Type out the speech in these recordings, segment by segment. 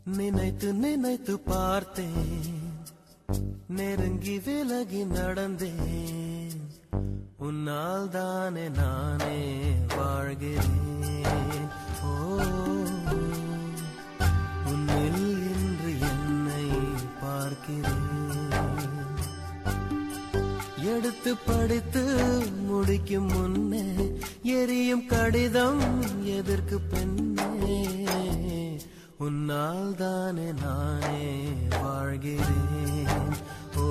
நினைத்து நினைத்து பார்த்தேன், நெருங்கி விலகி நடந்தேன், உன்னால் தானே நானே வாழ்கிறேன். ஓ, உன்னில் இன்று என்னை பார்க்கிறேன். எடுத்து படித்து முடிக்கும் முன்னே எரியும் கடிதம் எதற்கு பெண்ணே, உன்னால் தானே நானே வாழ்கிறேன். ஓ,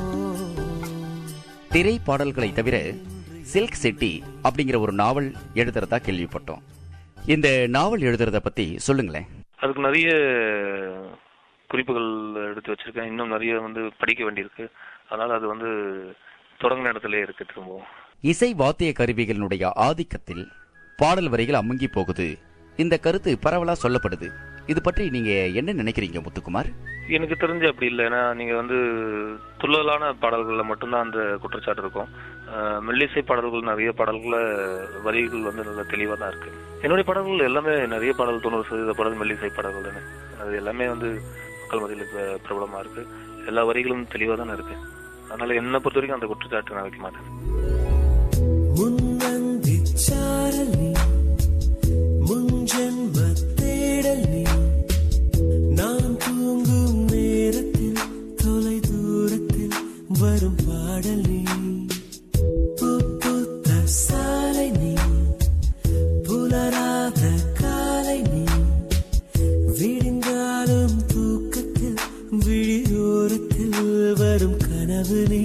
திரை பாடல்களை தவிர சில்க் சிட்டி அப்படிங்கிற ஒரு நாவல் எழுதுறதா கேள்விப்பட்டோம். இந்த நாவல் எழுதுறத பத்தி சொல்லுங்களேன். அதுக்கு நிறைய குறிப்புகள் எடுத்து வச்சிருக்கேன். இன்னும் நிறைய படிக்க வேண்டியிருக்கு. அதனால அது தொடங்கின இடத்துல இருக்கு. திரும்பவும் இசை வாத்திய கருவிகளினுடைய ஆதிக்கத்தில் பாடல் வரிகள் அமுங்கி போகுது, இந்த கருத்து பரவலா சொல்லப்படுது. இது பற்றி நீங்க என்ன நினைக்கிறீங்க முத்துக்குமார்? எனக்கு தெரிஞ்சு அப்படி இல்லை. ஏன்னா நீங்க துள்ளலான பாடல்கள்ல மட்டும்தான் அந்த குற்றச்சாட்டு இருக்கும். மெல்லிசை பாடல்கள் நிறைய பாடல்கள வரிகள் நல்ல தெளிவா தான் இருக்கு. என்னுடைய பாடல்கள் எல்லாமே நிறைய பாடல் 90% பாடல் மெல்லிசை பாடல்கள் தானே. அது எல்லாமே மக்கள் மத்தியில் பிரபலமா இருக்கு. எல்லா வரிகளும் தெளிவா தானே இருக்கு. அதனால என்ன பொறுத்த வரைக்கும் அந்த குற்றச்சாட்டு நான் வைக்க மாட்டேன். முன்ஜென்ம தேடல் நீ, நான் தூங்கும் நேரத்தில் தொலை தூரத்தில் வரும் பாடல் நீ, பூத்த சாலை நீ, புலராத காலை நீ, விடிந்தாலும் தூக்கத்தில் விழியோரத்தில் வரும் கனவு நீ.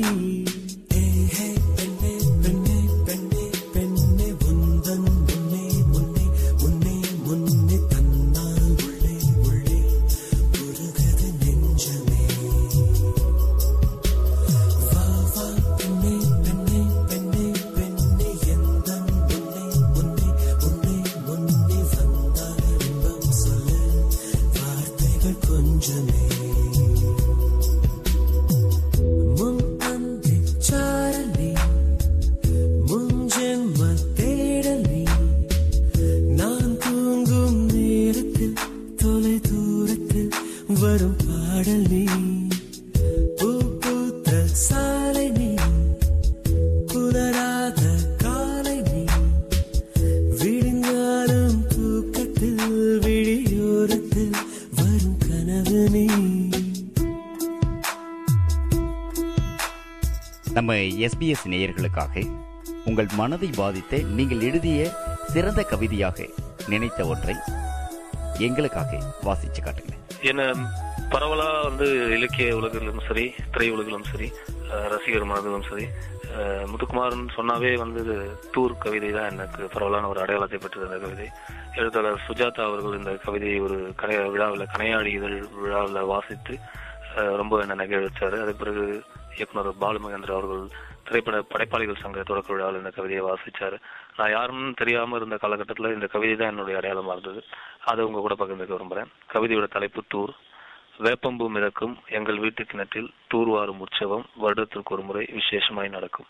நம்ம SBS நேயர்களுக்காக உங்கள் மனதை பாதித்த நீங்கள் எழுதிய சிறந்த கவிதையாக நினைத்த ஒன்றை எங்களுக்காக வாசிச்சு காட்டுங்க. என்ன பரவலா இலக்கிய உலகிலும் சரி, திரை உலகிலும் சரி, ரசிகர் மனதிலும் சரி, முத்துக்குமார்னு சொன்னாவே தூர் கவிதை தான் எனக்கு பரவலான ஒரு அடையாளத்தை பெற்றது. அந்த கவிதை எழுத்தாளர் சுஜாதா அவர்கள் இந்த கவிதையை ஒரு விழாவில், கனையாடி இதழ் விழாவில் வாசித்து ரொம்ப என்ன நகை வச்சாரு. அதன் பிறகு இயக்குனர் பாலு மகேந்திர அவர்கள் திரைப்பட படைப்பாளிகள் சங்க தொடக்க விழாவில் இந்த கவிதையை வாசிச்சாரு. நான் யாருன்னு தெரியாம இருந்த காலகட்டத்தில் இந்த கவிதை தான் என்னுடைய அடையாளமா இருந்தது. அதை உங்க கூட பகிர்ந்துக்க விரும்புறேன். கவிதையோட தலைப்பு தூர். வேப்பம்பூ மிதக்கும் எங்கள் வீட்டு கிணற்றில் தூர்வாரும் உற்சவம் வருடத்திற்கு ஒரு முறை விசேஷமாய் நடக்கும்.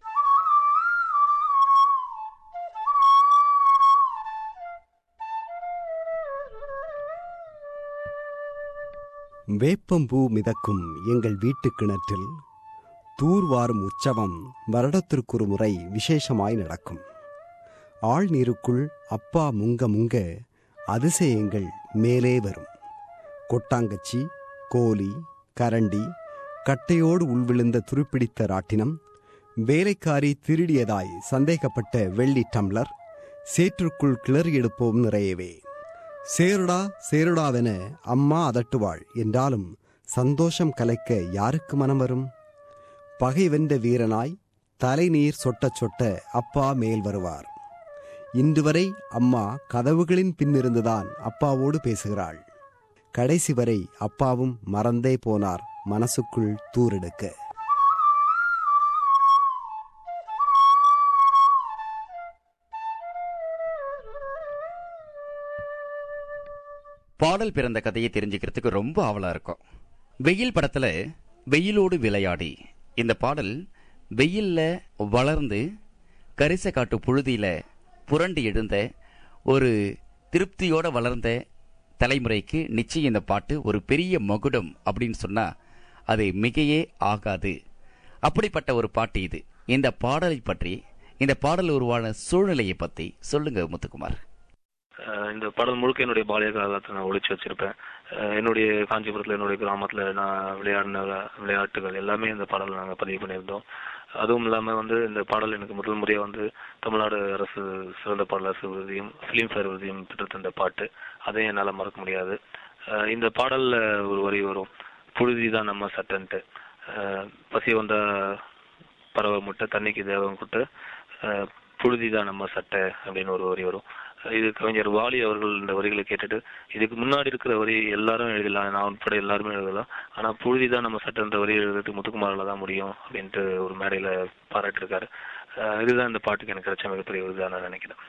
வேப்பம்பூ மிதக்கும் எங்கள் வீட்டு கிணற்றில் தூர்வாரும் உற்சவம் வருடத்திற்கொரு முறை விசேஷமாய் நடக்கும். ஆழ்நீருக்குள் அப்பா முங்க முங்க அதிசயங்கள் மேலே வரும். கொட்டாங்கச்சி, கோலி, கரண்டி, கட்டையோடு உள்விழுந்த துருப்பிடித்த ராட்டினம், வேலைக்காரி திருடியதாய் சந்தேகப்பட்ட வெள்ளி டம்ளர், சேற்றுக்குள் கிளறி எடுப்போம் நிறையவே. சேருடா சேருடாவென அம்மா அதட்டுவாள் என்றாலும் சந்தோஷம் கலைக்க யாருக்கு மனம் வரும்? பகை வென்ற வீரனாய் தலைநீர் சொட்ட சொட்ட அப்பா மேல் வருவார். இன்று வரை அம்மா கதவுகளின் பின்னிருந்துதான் அப்பாவோடு பேசுகிறாள். கடைசி வரை அப்பாவும் மறந்தே போனார் மனசுக்குள் தூரெடுக்க. பாடல் பிறந்த கதையை தெரிஞ்சுக்கிறதுக்கு ரொம்ப ஆவலா இருக்கும். வெயில் படத்துல வெயிலோடு விளையாடி இந்த பாடல் வெயில்ல வளர்ந்து கரிச காட்டு புழுதியில புரண்டு எழுந்த ஒரு திருப்தியோட வளர்ந்த தலைமுறைக்கு நிச்சயம் இந்த பாட்டு ஒரு பெரிய மகுடம் அப்படின்னு சொன்னா அது மிகையே ஆகாது. அப்படிப்பட்ட ஒரு பாட்டு இது. இந்த பாடலை பற்றி, இந்த பாடல் உருவான சூழ்நிலையை பத்தி சொல்லுங்க முத்துக்குமார். இந்த பாடல் முழுக்க என்னுடைய பாலிய காலத்தை நான் ஒழிச்சு வச்சிருப்பேன். என்னுடைய காஞ்சிபுரத்தில் என்னுடைய கிராமத்தில் நான் விளையாடின விளையாட்டுகள் எல்லாமே இந்த பாடல் நாங்கள் பதிவு பண்ணியிருந்தோம். அதுவும் இல்லாமல் இந்த பாடல் எனக்கு முதல் முறையாக தமிழ்நாடு அரசு சிறந்த பாடலரசு விருதையும் ஃபிலிம்ஃபேர் விருதையும் பெற்றுத்தந்த பாட்டு. அதையும் என்னால் மறக்க முடியாது. இந்த பாடலில் ஒரு வரி வரும், புழுதிதான் நம்ம சட்டன்ட்டு. பசி வந்த பறவை முட்டை, தண்ணிக்கு தேவம் குட்டை, புழுதிதான் நம்ம சட்டை அப்படின்னு ஒரு வரி வரும். இது கவிஞர் வாலி அவர்கள் இந்த வரிகளை கேட்டுட்டு, இதுக்கு முன்னாடி இருக்கிற வரி எல்லாரும் எழுதலாம், நான் உட்பட எல்லாருமே எழுதலாம், ஆனா புழுதிதான் நம்ம சட்டன்ற வரி எழுதுறதுக்கு முத்துக்குமாரில் தான் முடியும் அப்படின்ட்டு ஒரு மேடையில பாராட்டிருக்காரு. இதுதான் இந்த பாட்டுக்கு எனக்கு கிடைச்ச மிகப்பெரிய விருதாக நான் நினைக்கிறேன்.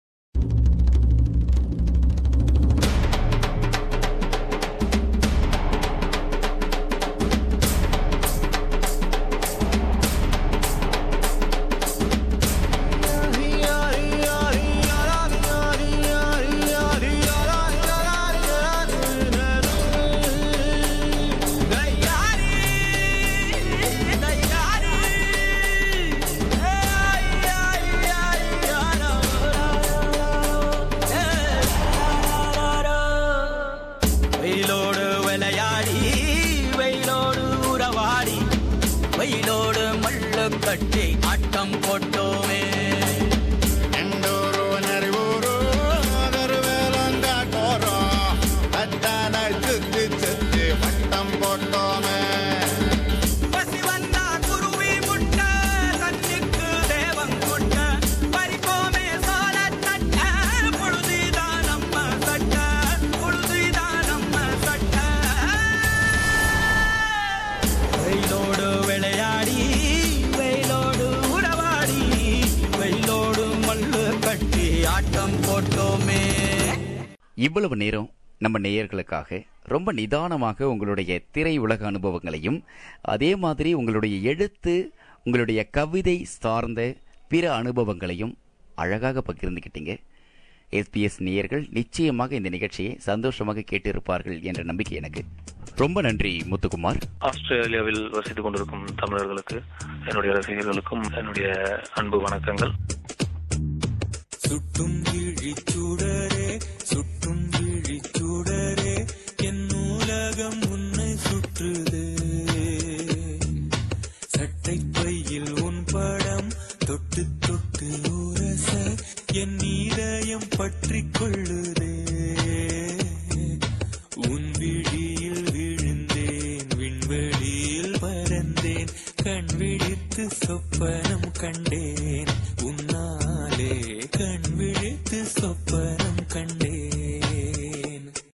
இவ்வளவு நேரம் நம்ம நேயர்களுக்காக ரொம்ப நிதானமாக உங்களுடைய திரை உலக அனுபவங்களையும், அதே மாதிரி உங்களுடைய எழுத்து, உங்களுடைய கவிதை சார்ந்த பிற அனுபவங்களையும் அழகாக பகிர்ந்துக்கிட்டீங்க. SBS நேயர்கள் நிச்சயமாக இந்த நிகழ்ச்சியை சந்தோஷமாக கேட்டிருப்பார்கள் என்ற நம்பிக்கை எனக்கு. ரொம்ப நன்றி முத்துக்குமார். ஆஸ்திரேலியாவில் வசித்துக் கொண்டிருக்கும் தமிழர்களுக்கு, என்னுடைய ரசிகர்களுக்கும் என்னுடைய அன்பு வணக்கங்கள். சுட்டும் விழிச்சுடரே, சுட்டும் விழிச்சுடரே, என் நூலகம் உன்னை சுற்றுதே. சட்டை பையில் உன் படம் தொட்டு தொட்டு உரச என் இதயம் பற்றிக் கொள்ளுதே. உன் விழியில் விழுந்தேன், விண்வெளியில் பறந்தேன், கண் விழித்து சொப்பனம் கண்டேன், உன்னாலே கண் விழித்து சொப்பனம் கண்டேன்.